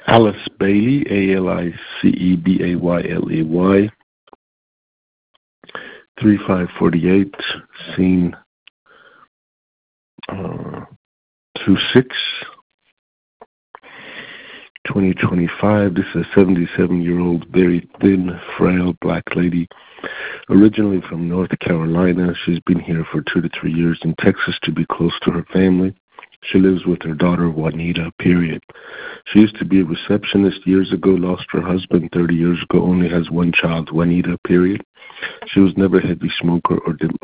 Alice Bailey, ALICEBAYLEY, 3548, scene 26, 2025. This is a 77-year-old, very thin, frail black lady, originally from North Carolina. She's been here for 2 to 3 years in Texas to be close to her family. She lives with her daughter, Juanita, period. She used to be a receptionist years ago, lost her husband 30 years ago, only has one child, Juanita, period. She was never a heavy smoker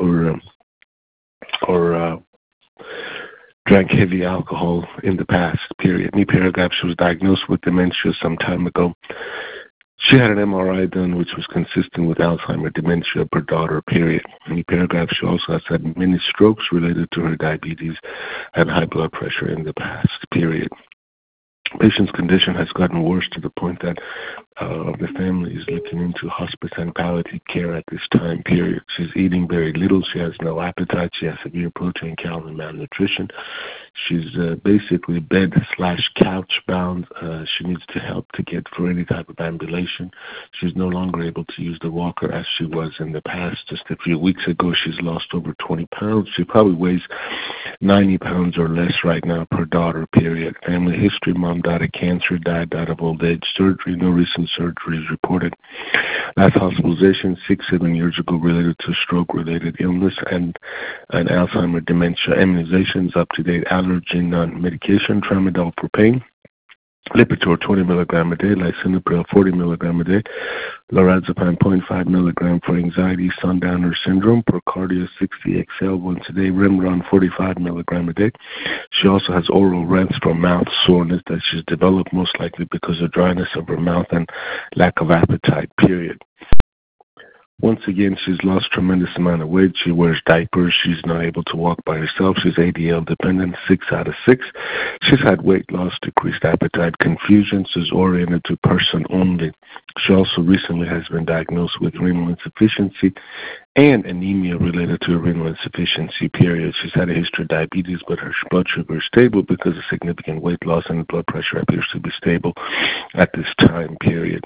or drank heavy alcohol in the past, period. Me paragraph, she was diagnosed with dementia some time ago. She had an MRI done, which was consistent with Alzheimer's dementia of her daughter, period. In the paragraph, she also has had many strokes related to her diabetes and high blood pressure in the past, period. Patient's condition has gotten worse to the point that the family is looking into hospice and palliative care at this time period. She's eating very little. She has no appetite. She has severe protein, calorie malnutrition. She's basically bed/couch bound. She needs to help to get for any type of ambulation. She's no longer able to use the walker as she was in the past. Just a few weeks ago, she's lost over 20 pounds. She probably weighs 90 pounds or less right now per daughter, period. Family history: mom died of cancer, died of old age, surgery, no recent surgeries reported. Last hospitalization 6-7 years ago related to stroke-related illness and Alzheimer's dementia. Immunizations up to date: allergen medication, tramadol for pain, Lipitor 20 milligram a day, lisinopril 40 milligram a day, lorazepam 0.5 milligram for anxiety, sundowner syndrome, Procardia 60 XL once a day, Remeron 45 milligram a day. She also has oral rents from mouth soreness that she's developed most likely because of dryness of her mouth and lack of appetite, period. Once again, she's lost tremendous amount of weight. She wears diapers. She's not able to walk by herself. She's ADL dependent, 6 out of 6. She's had weight loss, decreased appetite, confusion. She's oriented to person only. She also recently has been diagnosed with renal insufficiency and anemia related to renal insufficiency, period. She's had a history of diabetes, but her blood sugar is stable because of significant weight loss, and the blood pressure appears to be stable at this time, period.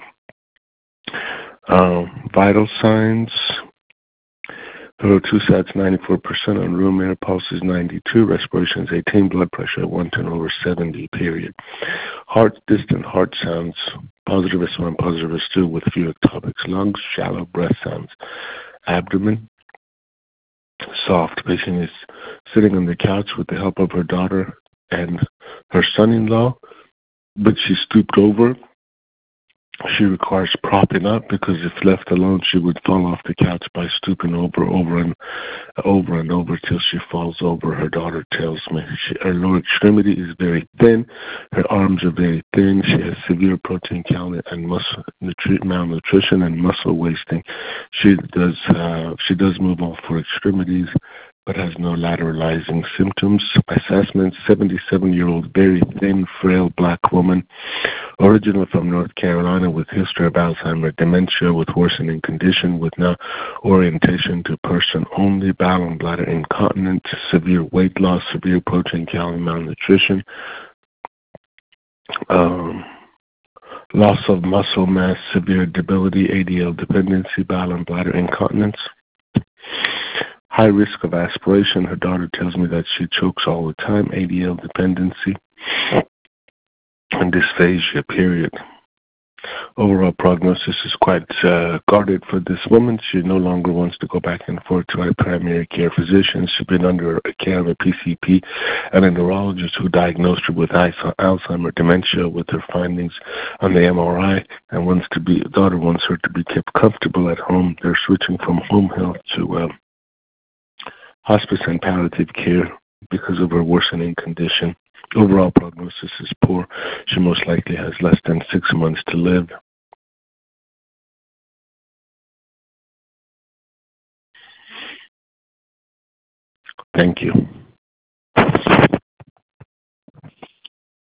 Vital signs: her O2 94%, on room air, pulse is 92, respiration is 18, blood pressure at 110/70, period. Heart, distant heart sounds, positive S1, positive S2 with few ectopics. Lungs, shallow breath sounds. Abdomen, soft. Patient is sitting on the couch with the help of her daughter and her son-in-law, but she stooped over. She requires propping up because if left alone, she would fall off the couch by stooping over and over till she falls over. Her daughter tells me her lower extremity is very thin. Her arms are very thin. She has severe protein, calorie, and muscle malnutrition and muscle wasting. She does move all 4 extremities, but has no lateralizing symptoms. Assessment: 77-year-old, very thin, frail black woman, originally from North Carolina, with history of Alzheimer's dementia, with worsening condition, with no orientation to person only, bowel and bladder incontinence, severe weight loss, severe protein, calorie malnutrition, loss of muscle mass, severe debility, ADL dependency, bowel and bladder incontinence. High risk of aspiration. Her daughter tells me that she chokes all the time, ADL dependency, and dysphagia, period. Overall prognosis is quite guarded for this woman. She no longer wants to go back and forth to her primary care physician. She's been under care of a PCP and a neurologist who diagnosed her with Alzheimer's dementia with her findings on the MRI, and daughter wants her to be kept comfortable at home. They're switching from home health to hospice and palliative care because of her worsening condition. Overall prognosis is poor. She most likely has less than 6 months to live. Thank you.